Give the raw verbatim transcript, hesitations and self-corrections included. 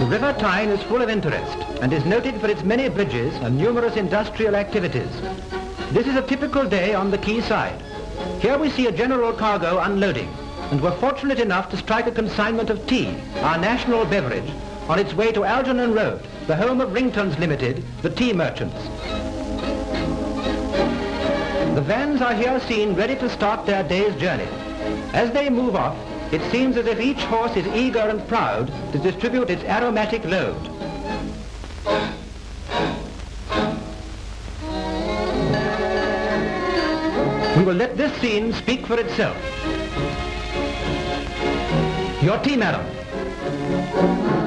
River Tyne is full of interest and is noted for its many bridges and numerous industrial activities. This is a typical day on the quay side. Here we see a general cargo unloading, and we're fortunate enough to strike a consignment of tea, our national beverage, on its way to Algernon Road, the home of Ringtons Limited, the tea merchants. The vans are here seen ready to start their day's journey. As they move off, it seems as if each horse is eager and proud to distribute its aromatic load. We will let this scene speak for itself. Your tea, madam.